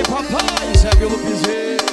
Ai papai, Zé Lupizeiro.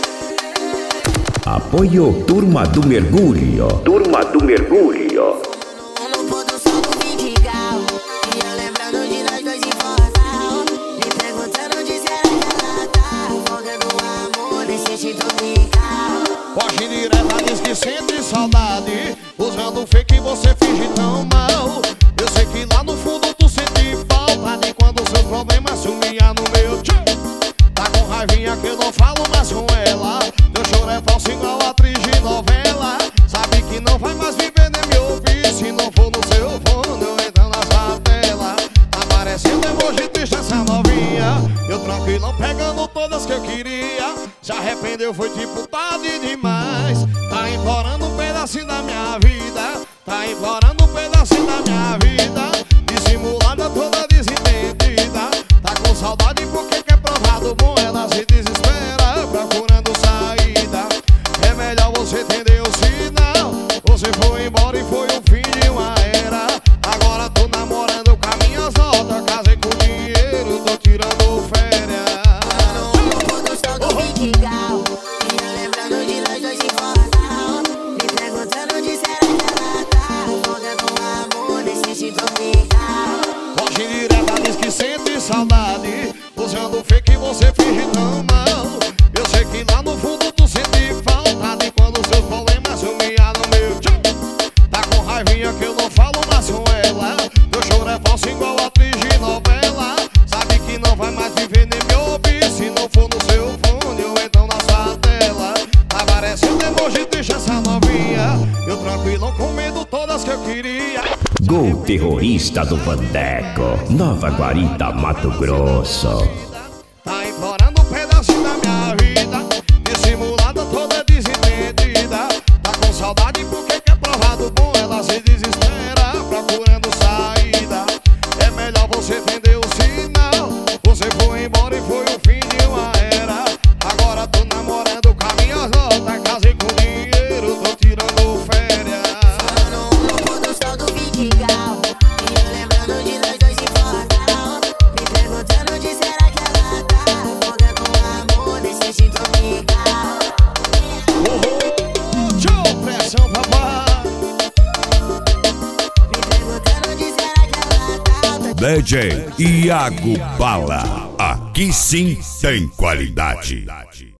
Apoio Turma do Mergulho. Turma do Mergulho. No pôr do sol do Vidigal, e eu lembrando de nós dois em Fortal, me perguntando de será que ela tá folgando o amor desse jeito tropical. Foge direta, diz que sente saudade, usando o fake você finge tão mal. Eu sei que lá no fundo tu sente falta de quando seus problemas sumiam no meu tchau. Tá com raivinha que eu não falo mais com ela. Teu choro é falso igual atriz de novela. Sabe que não vai mais viver nem me ouvir se não for no seu fone ou então na sua tela. Aparecendo emoji triste essa novinha, eu tranquilão pegando todas que eu queria. Se arrependeu foi tipo tarde demais. Tá implorando um pedacinho da minha vida. Tá implorando um pedacinho da minha vida. Dissimulada toda desentendida. Tá com saudade porque quer provar do bom. Ela se desespera procurando saída. É melhor você entender o sinal. Você foi embora e foi o fim de uma era. Agora tô namorando com as minhas notas. Casei com dinheiro, tô tirando férias. No pôr do sol do Vidigal, e eu lembrando de nós dois em Fortal, me perguntando de será que ela tá folgando o amor desse jeito tropical. Foge direta, diz que sente saudade, usando o fake você finge tão mal. Eu sei que lá no fundo tu sente falta de quando seus problemas sumiam no meu tchau. Tá com raivinha que eu não falo mais com ela. Teu choro é falso igual atriz de novela. Sabe que não vai mais viver nem me ouvir se não for no seu fone ou então na sua tela. Tá parecendo emoji triste essa novinha, eu tranquilão comendo todas que eu queria. Gol terrorista do Vandeco. Nova Guarita, Mato Grosso. Tá implorando um pedacinho da minha vida. Dissimulada toda desentendida. Tá com saudade porque quer provar do bom. Ela se desespera procurando saída. É melhor você entender o sinal. Você foi embora e foi o fim de uma era. Agora tô namorando com as minhas notas. Casei com dinheiro, tô tirando férias. No pôr do sol do Vidigal, e eu lembrando de nós dois em Fortal, me perguntando de será que ela tá folgando o amor desse jeito tropical. Tchau, pressão, papai. Me perguntando de será que ela tá DJ Iago Bala. Aqui sim tem qualidade.